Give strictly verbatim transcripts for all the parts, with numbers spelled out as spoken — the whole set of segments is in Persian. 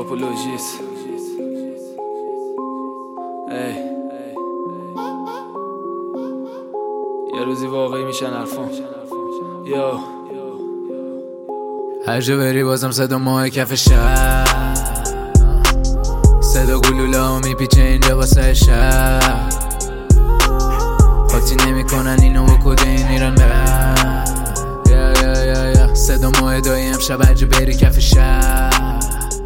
آپولوژیست. ای یه روزی واقعی میشن حرفام. یا هر جا بری بازم صدا ماه کف شهر، صدا گلوله ها میپیچه اینجا واسه شهر. قاطی نمی کنن اینو و کده این ایران برن. یا یا یا یا صدا ماه دایی امشب هر جا بری کف شهر.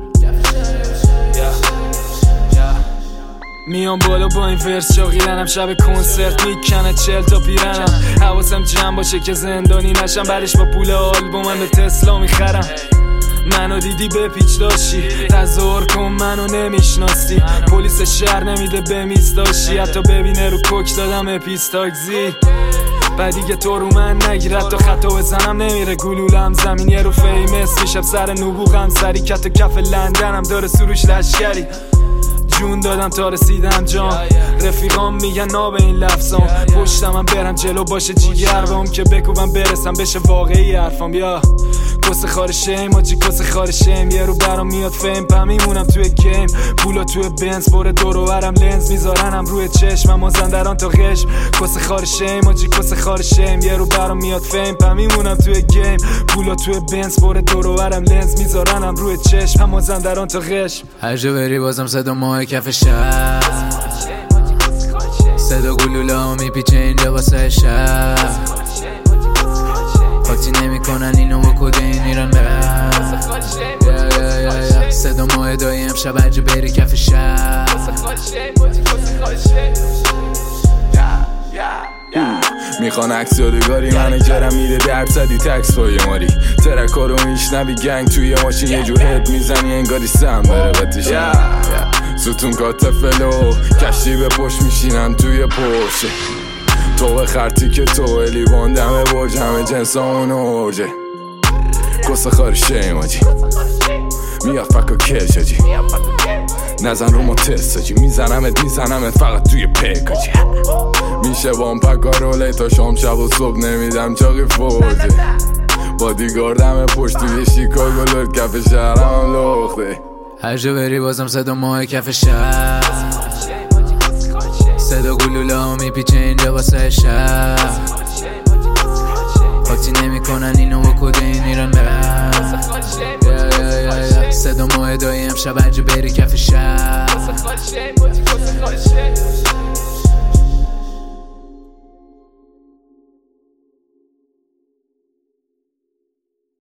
میام بالا با این ورس شاقیرنم، شب کنسرت میکنه چل تا پیرنم. حواسم جمع باشه که زندانی نشم، بعدش با پول آلبومم به تسلا میخرم. منو دیدی به پیچ داشتی، تظاهر کن منو نمیشناسی. پلیس شهر نمیده به میز داشتی، حتی ببینه رو کوک دادم اپیستاکزی. بعد دیگه تو رو من نگیرد تا خطا بزنم نمیره گلولم زمین. یه رو فیمس میشم سر نبوغم، سری کت و کف لندنم داره سروش لشکری. جون دادم تا رسیدم جام، رفیقام میگن ناب این لفظام. پشتم من برم جلو باشه جیگر بهم که بکوبم برسم بشه واقعی حرفام. بیا کس خارشیم آجی کس خارشیم، یه رو برام میاد فیم پا میمونم توی گیم. پولا توی بنز بره دور و برم لنز میذارنم روی چشم، مازندران تا قشم. کس خارشیم آجی کس خارشیم، یه رو برام میاد فیم پا میمونم توی گیم. پولا توی بنز بره دور و برم لنز میذارنم روی چشم، مازندران تا قشم. هر جا بری بازم صدا ماه کف شهر، صدا گلوله ها میپیچه اینجا واسه شهر. قاطی نمی کنن اینو و کده این ایران برن. یا یا یا یا صدا ماه دایی امشب هر جا بری کف شهر. میخوان عکس یادگاری منیجرم میده درصدی تکس پای ماری. ترکا رو میشنوی گنگ توی ماشین یه جور هد میزنی انگاری سم بره قطیشن. ستون کاتفلو کشتی به پشت میشینم توی پرشه. تو به خرتی که تو الیوان دمه برج همه جنس اون ارجه. کس خارشه ماجی میاد فکا کش آجی، نزن رو ما تست آجی. میزنمت میزنمت فقط توی پیک آجی. میشه بام پکا روله تا شام شب و صبح نمیدم چاقی فورجه. بادیگاردم پشت توی شیکاگو لرد کف شهرم لخته. هر جا بری بازم صدا ماه کف شهر، صدا گلوله ها میپیچه اینجا واسه شهر. قاطی نمی کنن اینو و کده این ایران برن. یا یا یا یا صدا ماه دایی امشب هر جا بری کف شهر.